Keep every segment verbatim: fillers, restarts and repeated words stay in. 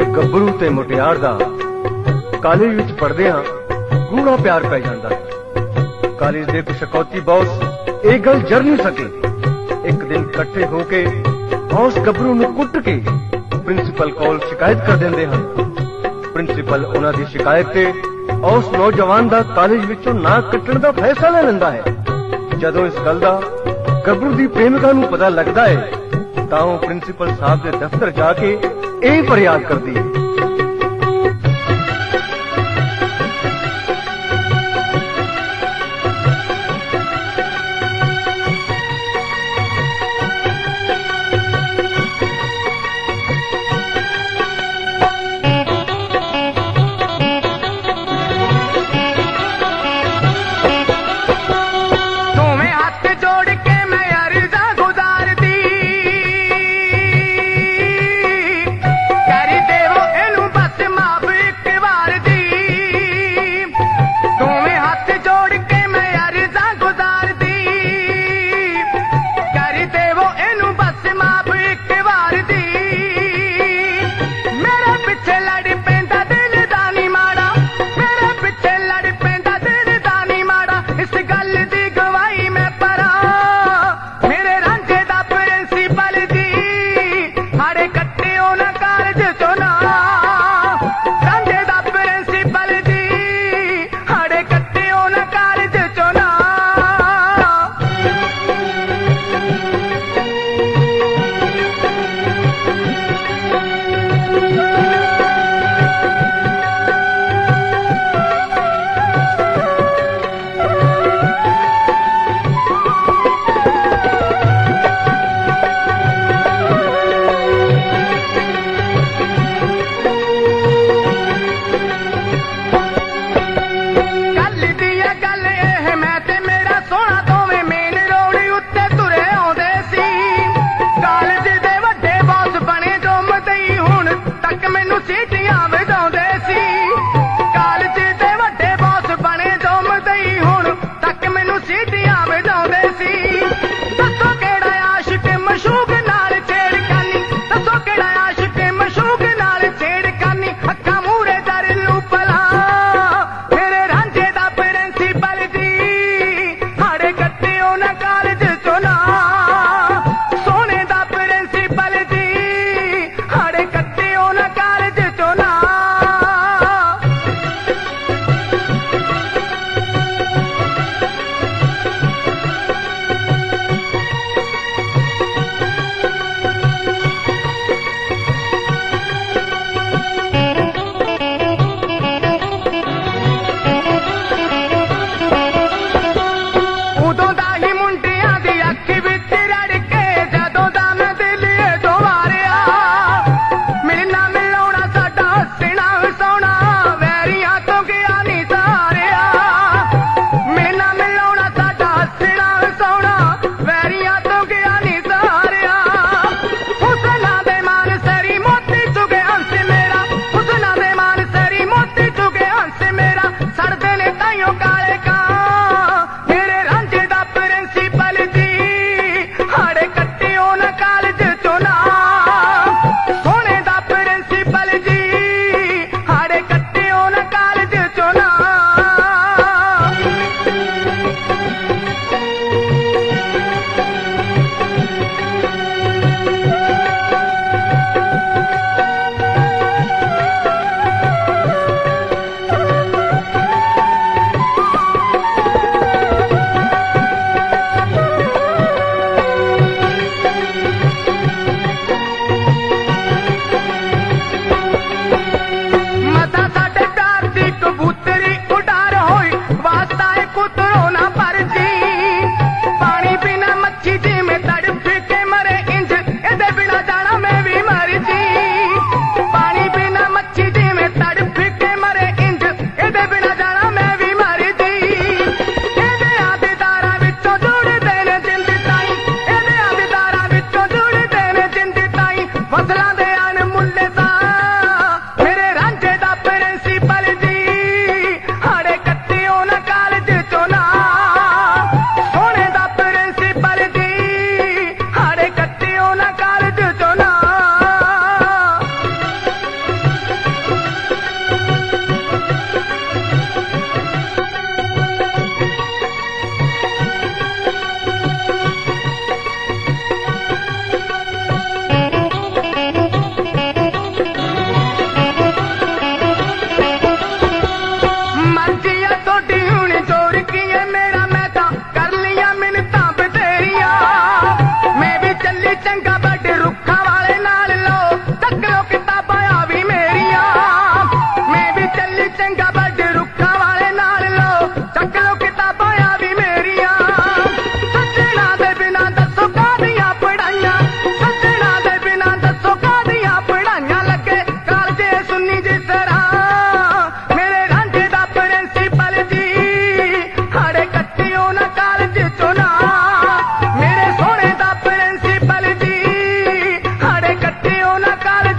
ਗੱਭਰੂ ਤੇ ਮੁਟਿਆਰ ਦਾ ਕਾਲਜ ਵਿੱਚ ਪੜ੍ਹਦਿਆਂ ਗੂੜਾ ਪਿਆਰ ਪੈ ਜਾਂਦਾ ਹੈ। ਕਾਲਜ ਦੇ ਕੁਛ ਅਕੌਤੀ ਬੌਸ ਇਹ ਗੱਲ ਜਰ ਨਹੀਂ ਸਕੇ। ਇੱਕ ਦਿਨ ਇਕੱਠੇ ਹੋ ਕੇ ਉਸ ਗੱਭਰੂ ਨੂੰ ਕੁੱਟ ਕੇ ਪ੍ਰਿੰਸੀਪਲ ਕੋਲ ਸ਼ਿਕਾਇਤ ਕਰ ਦਿੰਦੇ ਹਨ। ਪ੍ਰਿੰਸੀਪਲ ਉਹਨਾਂ ਦੀ ਸ਼ਿਕਾਇਤ ਤੇ ਉਸ ਨੌਜਵਾਨ ਦਾ ਕਾਲਜ ਵਿੱਚੋਂ ਨਾਂ ਕੱਟਣ ਦਾ ਫੈਸਲਾ ਲੈ ਲੈਂਦਾ ਹੈ। ਜਦੋਂ ਇਸ ਗੱਲ ਦਾ ਗੱਭਰੂ ਦੀ ਪ੍ਰੇਮਿਕਾ ਨੂੰ ਪਤਾ ਲੱਗਦਾ ਹੈ ਤਾਂ ਉਹ ਪ੍ਰਿੰਸੀਪਲ ਸਾਹਿਬ ਦੇ ਦਫ਼ਤਰ ਜਾ ਕੇ ਇਹ ਫਰਿਆਦ ਕਰਦੀ ਹੈ। Daddy, they will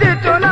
ਅੱਜ ਚੋਲਾ